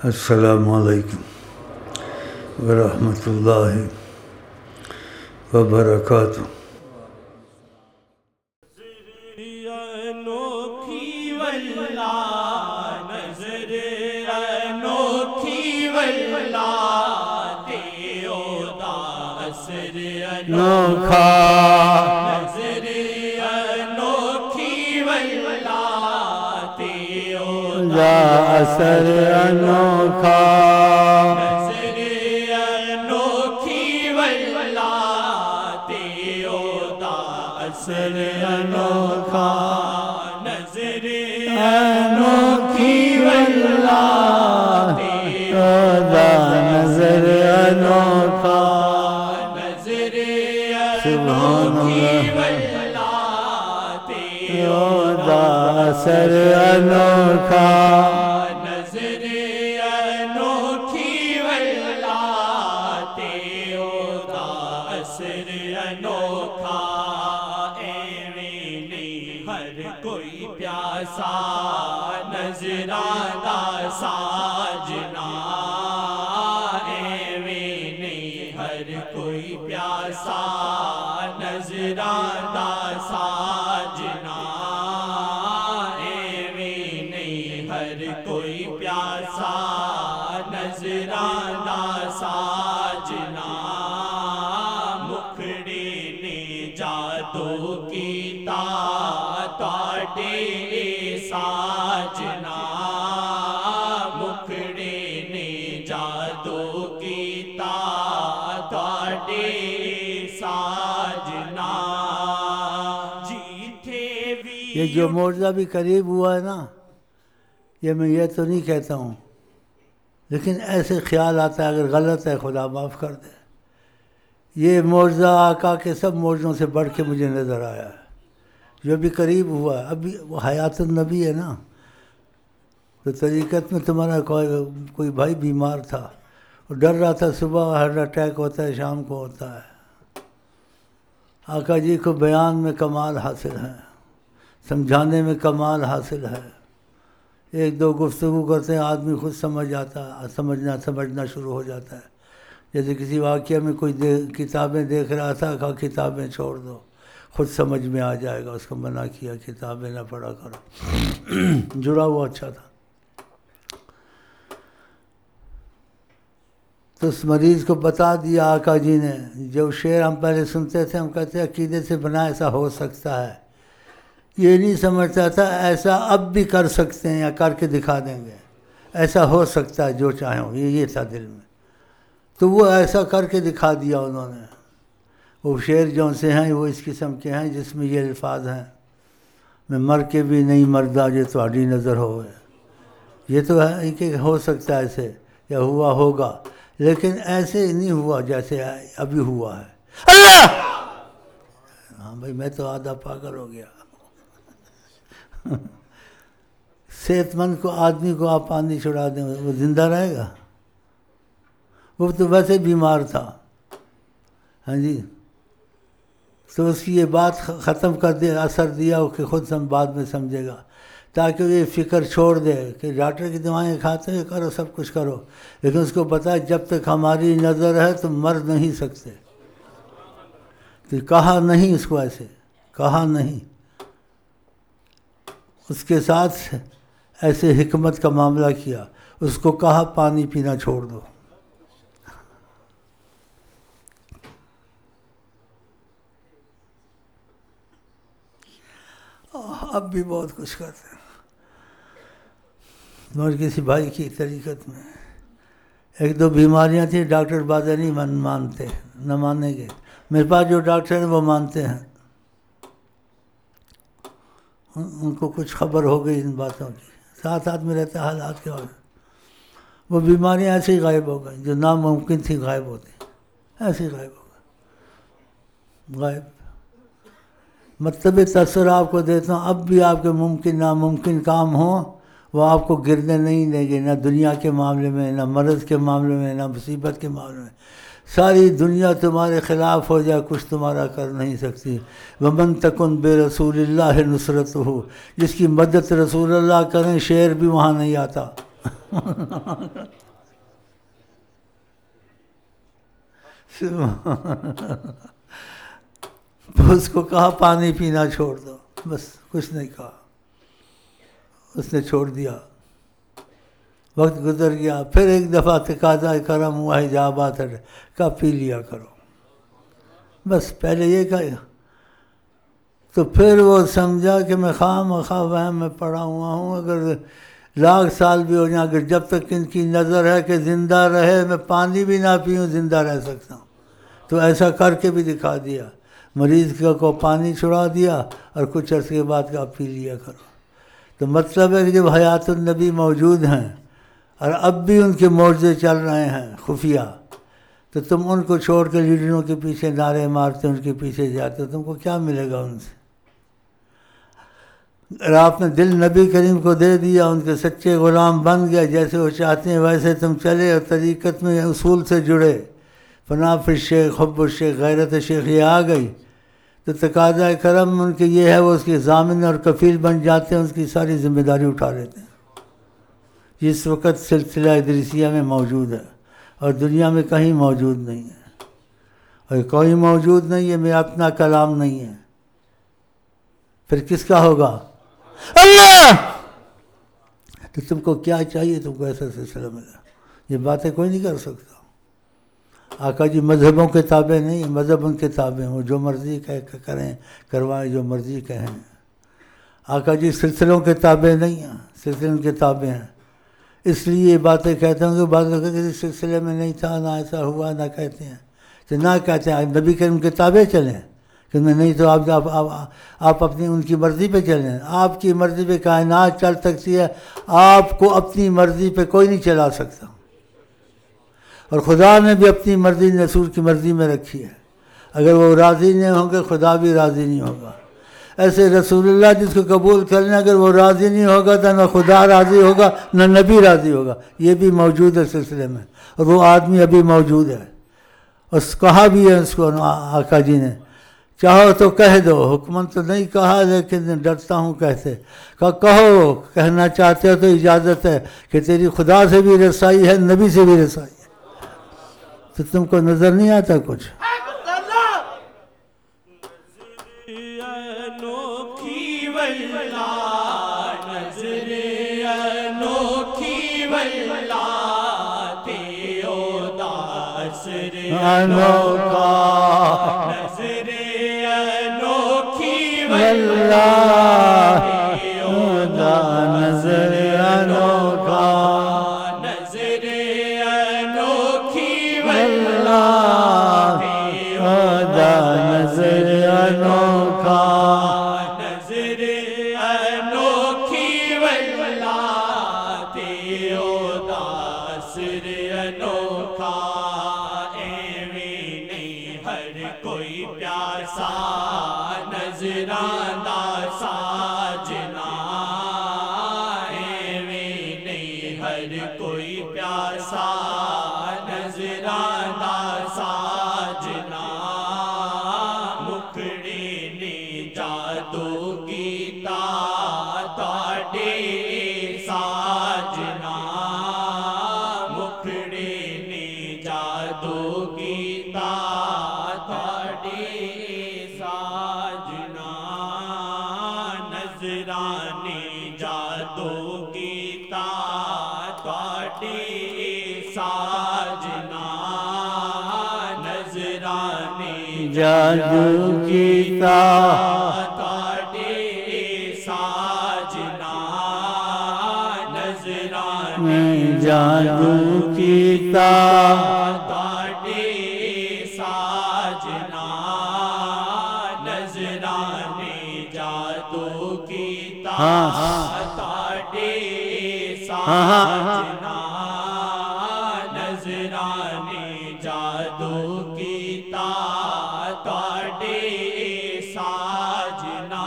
السلام علیکم ورحمۃ اللہ وبرکاتہ۔ نوکھا اثر انوکھا اثر انوکھا نظر انوکھی واللہ نظر انوکھا سبحان اللہ اثر انوکھا نظرانہ ساجنا ایویں نہیں ہر کوئی پیاسا نظرانہ ساجنا ایویں نہیں ہر کوئی پیاسا نظرانہ ساجنا مکھڑے نے جادو کیتا تواڈے ساجنا مکھڑے نے جادو کیتا تواڈے ساجنا جیتے بھی یہ جو معجزہ بھی قریب ہوا ہے نا، یہ میں یہ تو نہیں کہتا ہوں، لیکن ایسے خیال آتا ہے اگر غلط ہے خدا معاف کر دے۔ یہ معجزہ آقا کے سب معجزوں سے بڑھ کے مجھے نظر آیا ہے جو بھی قریب ہوا ہے۔ ابھی وہ حیات النبی ہے نا، تو طریقت میں تمہارا کوئی بھائی بیمار تھا، وہ ڈر رہا تھا صبح ہارٹ اٹیک ہوتا ہے شام کو ہوتا ہے۔ آقا جی کو بیان میں کمال حاصل ہے، سمجھانے میں کمال حاصل ہے، ایک دو گفتگو کرتے ہیں آدمی خود سمجھ آتا ہے، سمجھنا شروع ہو جاتا ہے۔ جیسے کسی واقعہ میں کوئی کتابیں دیکھ رہا تھا، کہا کتابیں چھوڑ دو، خود سمجھ میں آ جائے گا، اس کو منع کیا کتابیں نہ پڑھا کرو۔ جڑا ہوا اچھا تھا۔ تو اس مریض کو بتا دیا آقا جی نے، جو شعر ہم پہلے سنتے تھے ہم کہتے ہیں عقیدے سے بنا ایسا ہو سکتا ہے، یہ نہیں سمجھتا تھا ایسا اب بھی کر سکتے ہیں یا کر کے دکھا دیں گے، ایسا ہو سکتا ہے جو چاہیں، یہ تھا دل میں۔ تو وہ ایسا کر کے دکھا دیا انہوں نے۔ وہ شعر جو سے ہیں وہ اس قسم کے ہیں جس میں یہ الفاظ ہیں، میں مر کے بھی نہیں مردا جو تہاڈی نظر ہوئے۔ یہ تو ہے کہ ہو سکتا ہے ایسے یا ہوا ہوگا، لیکن ایسے نہیں ہوا جیسے ابھی ہوا ہے۔ اللہ! ہاں بھائی میں تو آدھا پاگل ہو گیا۔ صحت مند کو آدمی کو آپ پانی چھڑا دیں وہ زندہ رہے گا؟ وہ تو ویسے بیمار تھا، ہاں جی۔ تو اس کی یہ بات ختم کر دے، اثر دیا کہ خود بعد میں سمجھے گا، تاکہ وہ یہ فکر چھوڑ دے کہ ڈاکٹر کی دوائیں کھاتے ہیں کرو سب کچھ کرو، لیکن اس کو پتہ ہے جب تک ہماری نظر ہے تو مر نہیں سکتے۔ تو کہا نہیں اس کو، ایسے کہا نہیں، اس کے ساتھ ایسے حکمت کا معاملہ کیا، اس کو کہا پانی پینا چھوڑ دو۔ اب بھی بہت کچھ کرتے ہیں۔ مجھے کسی بھائی کی طریقت میں ایک دو بیماریاں تھیں، ڈاکٹر باتیں نہیں مانتے، نہ مانیں گے۔ میرے پاس جو ڈاکٹر ہیں وہ مانتے ہیں، ان کو کچھ خبر ہو گئی ان باتوں کی، ساتھ ساتھ میں رہتے حالات کے وقت وہ بیماریاں ایسے ہی غائب ہو گئیں جو ناممکن تھی غائب ہوتی، ایسے ہی غائب ہو گئے، غائب۔ مطلب تاثر آپ کو دیتا ہوں، اب بھی آپ کے ممکن ناممکن کام ہوں وہ آپ کو گرنے نہیں دیں گے، نہ دنیا کے معاملے میں، نہ مرض کے معاملے میں، نہ مصیبت کے معاملے میں۔ ساری دنیا تمہارے خلاف ہو جائے کچھ تمہارا کر نہیں سکتی۔ ومن تکن بے رسول اللہ نصرت ہو، جس کی مدد رسول اللہ کریں شعر بھی وہاں نہیں آتا، اس کو کہا پانی پینا چھوڑ دو، بس کچھ نہیں کہا، اس نے چھوڑ دیا۔ وقت گزر گیا، پھر ایک دفعہ تقاضا کرم ہوا، حجابات ہے، کہا پی لیا کرو، بس پہلے یہ کہا۔ تو پھر وہ سمجھا کہ میں خواہ مخواہ وہم میں پڑا ہوا ہوں، اگر لاکھ سال بھی ہو جائیں، اگر جب تک ان کی نظر ہے کہ زندہ رہے میں پانی بھی نہ پیوں زندہ رہ سکتا ہوں، تو ایسا کر کے بھی دکھا دیا۔ مریض کو پانی چھڑا دیا اور کچھ عرصے کے بعد کہا پی لیا کرو۔ تو مطلب ہے کہ جب حیات النبی موجود ہیں اور اب بھی ان کے معجزے چل رہے ہیں خفیہ، تو تم ان کو چھوڑ کے لیڈروں کے پیچھے نعرے مارتے، ان کے پیچھے جاتے، تم کو کیا ملے گا ان سے؟ اگر آپ نے دل نبی کریم کو دے دیا، ان کے سچے غلام بن گئے، جیسے وہ چاہتے ہیں ویسے تم چلے اور طریقت میں اصول سے جڑے، فنا فی الشیخ، حب الشیخ، غیرت شیخ یہ آ گئی، تو تقاضا کرم ان کے یہ ہے، وہ اس کے ضامن اور کفیل بن جاتے ہیں، اس کی ساری ذمہ داری اٹھا لیتے ہیں۔ جس وقت سلسلہ ادریسیہ میں موجود ہے اور دنیا میں کہیں موجود نہیں ہے، اور کوئی موجود نہیں ہے، میرا اپنا کلام نہیں ہے، پھر کس کا ہوگا؟ اللہ! تو تم کو کیا چاہیے؟ تم کو ایسا سلسلہ ملا، یہ باتیں کوئی نہیں کر سکتا۔ آقا جی مذہبوں کے تابع نہیں، مذہب ان کے تابع ہیں، وہ جو مرضی کریں کروائیں، جو مرضی کہیں۔ آقا جی سلسلوں کے تابع نہیں ہیں، سلسلے ان کے تابع ہیں، اس لیے یہ باتیں کہتے ہیں کہ بعض لوگ کسی سلسلے میں نہیں تھا، نہ ایسا ہوا، نہ کہتے ہیں، تو نہ کہتے ہیں نبی کریم کے تابع چلیں، کہ میں نہیں تو آپ اپنی ان کی مرضی پہ چلیں۔ آپ کی مرضی پہ کائنات چل سکتی ہے، آپ کو اپنی مرضی پہ کوئی نہیں چلا سکتا، اور خدا نے بھی اپنی مرضی رسول کی مرضی میں رکھی ہے، اگر وہ راضی نہیں ہوں گے خدا بھی راضی نہیں ہوگا۔ ایسے رسول اللہ جس کو قبول کرنا، اگر وہ راضی نہیں ہوگا تو نہ خدا راضی ہوگا نہ نبی راضی ہوگا، یہ بھی موجود ہے سلسلے میں، اور وہ آدمی ابھی موجود ہے، اور کہا بھی ہے اس کو آقا جی نے، چاہو تو کہہ دو، حکمن تو نہیں کہا لیکن ڈرتا ہوں کہتے، کہو، کہنا چاہتے ہو تو اجازت ہے کہ تیری خدا سے بھی رسائی ہے، نبی سے بھی رسائی ہے۔ تو تم کو نظر نہیں آتا کچھ؟ انوکھی واللہ، نظر انوکھی واللہ، تیو داسر انوکھا نظر انوکھی واللہ، تیو نظر انوکھا نظر انوکھی واللہ، نظر انوکھا نظر انوکھی واللہ، تیو داسر انوکھا، ایویں نہیں ہر کوئی پیاسا نظراندہ ساجنا، ایویں نہیں ہر کوئی پیاسا نظراندہ ساجنا، مکڑے نے جادو کیتا تاڈے ساجنا، مکڑے نے جادو کیتا تاڈے ساجنا، نظرانے جادو کیتا تاڈے ساجنا، نظرانے جادو کیتا تاڈے ساجنا، نظرانے جادو کیتا تاڈے ساجنا، نظرانے جادو کیتا تاڈے ساجنا، نظرانے جادو کیتا تاڈے ساجنا،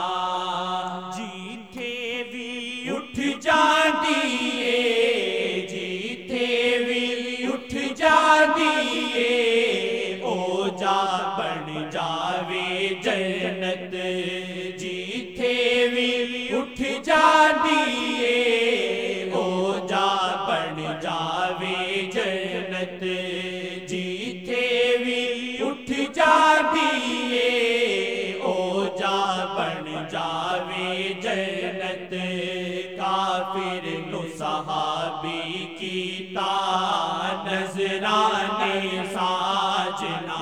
جیتھے بھی اٹھ جاندی اے، جیتھے بھی اٹھ جاندی اے، او جا بن جاوے جنت، جیتھے بھی اٹھ جاندی اے، او جا جاوے جنت کافر نو صحابی کیتا نظرانے ساجنا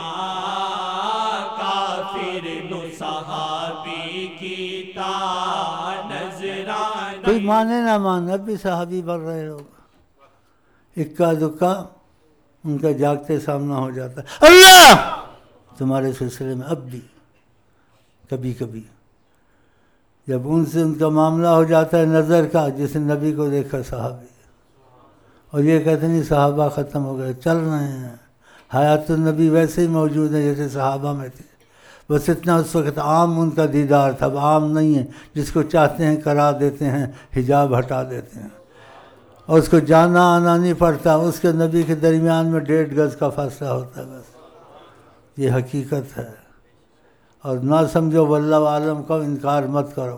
کافر نو صحابی کیتا نظرانے کوئی مانے نہ مانے اب بھی صحابی بن رہے لوگ، اکا دکا ان کا جاگتے سامنا ہو جاتا ہے اللہ تمہارے سلسلے میں اب بھی کبھی کبھی جب ان سے ان کا معاملہ ہو جاتا ہے نظر کا، جس نے نبی کو دیکھا صحابی، اور یہ کہتے نہیں صحابہ ختم ہو گئے، چل رہے ہیں، حیات النبی ویسے ہی موجود ہے جیسے صحابہ میں تھے، بس اتنا اس وقت عام ان کا دیدار تھا، اب عام نہیں ہے، جس کو چاہتے ہیں کرا دیتے ہیں، حجاب ہٹا دیتے ہیں، اور اس کو جانا آنا نہیں پڑتا، اس کے نبی کے درمیان میں 1.5 گز کا فاصلہ ہوتا ہے بس، یہ حقیقت ہے، اور نہ سمجھو واللہ عالم کا انکار مت کرو۔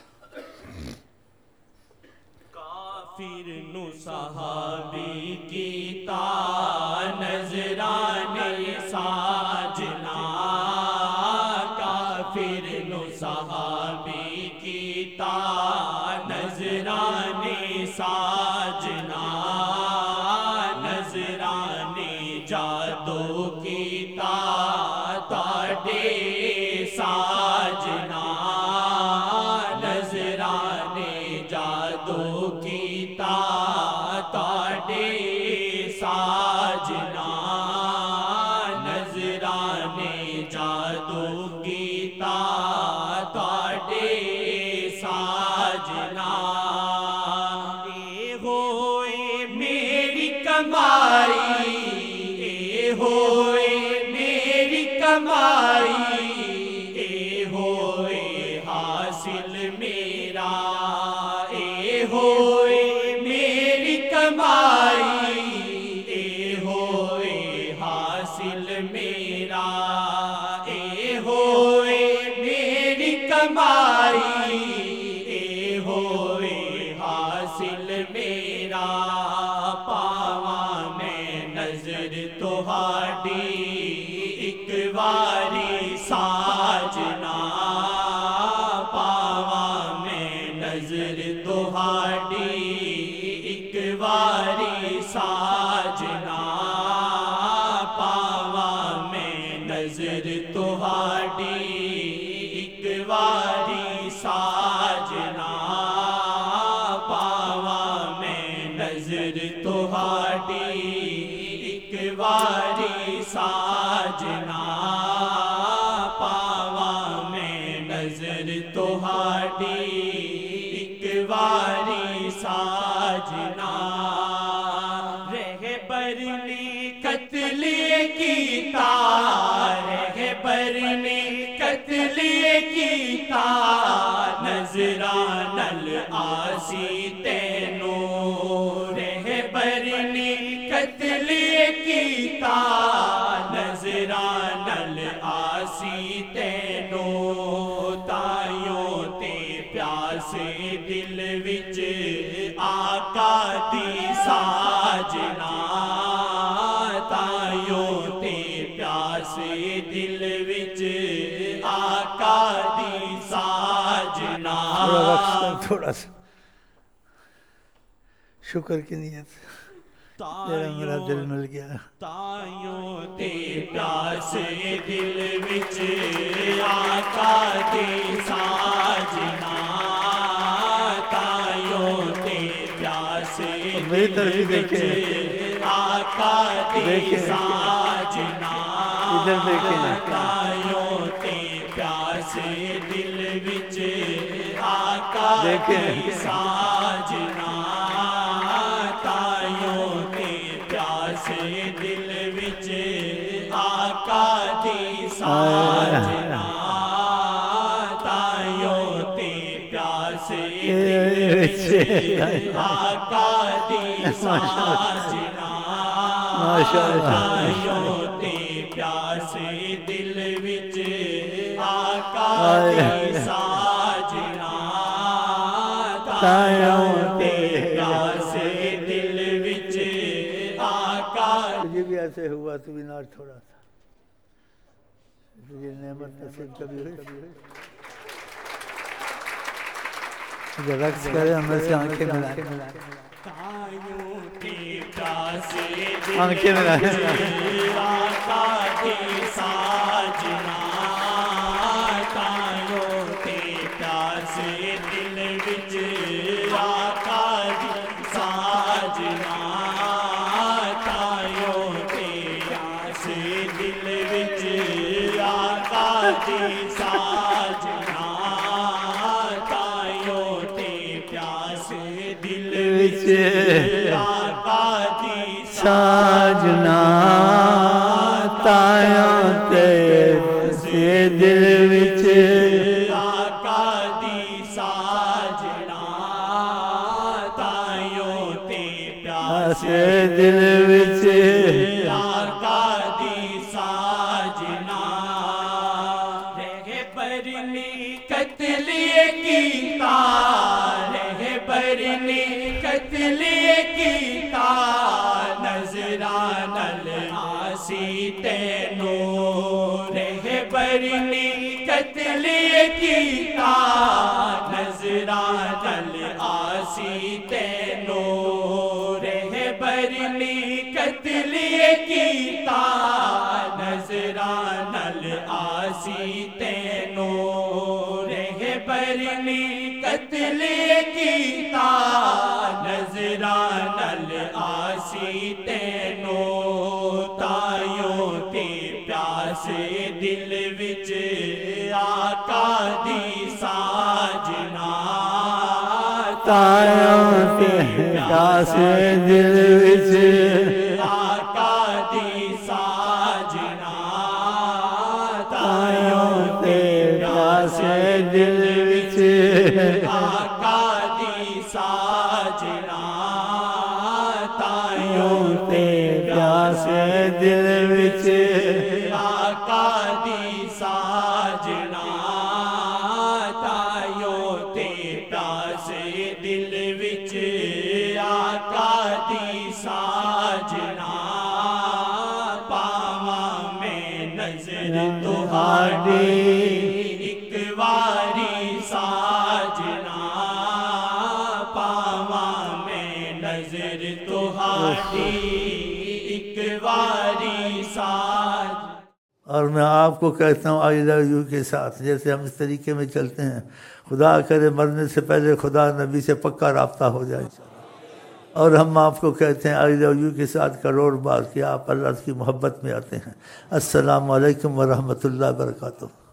کافر نو صحابی کیتا نظرانے ساجنا کافر نو صحابی کیتا نظرانے ساجنا نظرانے جادو کیتا تاڈے ساجنا نظرانے جادو کیتا تاڈے ساجنا نظرانے جادو کیتا تاڈے ساجنا اے ہوئے میری کمائی اے ہوئے میری کمائی اے ہوئے حاصل میرا اے ہوئے میری کمائی اے ہوئے حاصل میرا اے ہوئے میری کمائی اے ہوئے حاصل میرا پاواں میں نظر تہاڈی ایک واری ساجنا پاواں میں نظر تہاڈی ایک واری ساجنا پاواں میں نظر تہاڈی ایک واری ساجنا پاواں میں نظر تہاڈی ایک واری ساجنا پاواں میں نظر تہاڈی ایک واری ساجنا رہبر نے قتل کیتا رہبر نے قتل کیتا نظران العاصی تینوں رہبر نے قتل کیتا نظران العاصی تینوں تائیوں تے پیاس دل وچ آقا دی ساجنا تائیوں تے پیاس دل وچ آقا دی ساجنا تھوڑا سا شکر کی نیت تیرا میرا دل مل گیا تائیوں تے پیاس دل وچ آقا دی ساجنا تائیوں تے پیاس میری طرف ہی دیکھیں آقا دی ساجنا ادھر دیکھیں تائیوں تے پیاس دل وچ آقا دی ساجنا تائیوں تے پیاس دل وچ آقا دی ساجنا تائیوں تے پیاس دل وچ آقا دی ساجنا تائیوں تے پیاس دل وچ آقا دی ساجنا تائیوں تے پیاس دل وچ آقا تجھے بھی ایسے ہوا تو بھی نار تھوڑا تھا تجھے نعمت نصیب کبھی ہوئی جو رقص کرے ہمیں سے آنکھیں ملائیں، تائیوں کی پیاسے آنکھیں ملائیں، آقا دی ساجنا، تائیوں کی پیاسے دل وچ آقا دی ساجنا، تائیوں کی پیاسے دل وچ آقا دی ساجنا، تائیوں کی پیاسے دل وچ آقا دی ساجنا، تائیوں تے سے دل وچ آقا دی ساجنا، تائیوں تے پیاسے سے دل وچ آقا دی ساجنا، رہبرنی قتل کیتا، رہبرنی قتل کیتا، نظران العاصی تینوں، رہبرنی قتل کیتا، نظران العاصی تینوں، رہبرنی قتل کیتا، نظران العاصی تینوں، رہبرنی قتل کیتا، نظران العاصی تینوں، تائیوں تے پیاسے دل وچ آقا دی ساجنا، تائیوں تے پیاسے دل وچ آقا دی ساجنا، تائیوں تے پیاسے دل وچ آقا دی ساجنا، تائیوں تے پیاسے دل وچ آقا دی ساجنا، تائیوں تے پیاسے دل وچ آقا دی ساجنا، پاواں میں نظر تہاڈی ایک واری ساجنا، پاواں میں نظر تہاڈی ایک واری ساجنا۔ اور میں آپ کو کہتا ہوں آئی لو یو کے ساتھ، جیسے ہم اس طریقے میں چلتے ہیں، خدا کرے مرنے سے پہلے خدا نبی سے پکا رابطہ ہو جائے، اور ہم آپ کو کہتے ہیں آئی لو یو کے ساتھ کروڑ بار کہ آپ اللہ کی محبت میں آتے ہیں۔ السلام علیکم ورحمۃ اللہ وبرکاتہ۔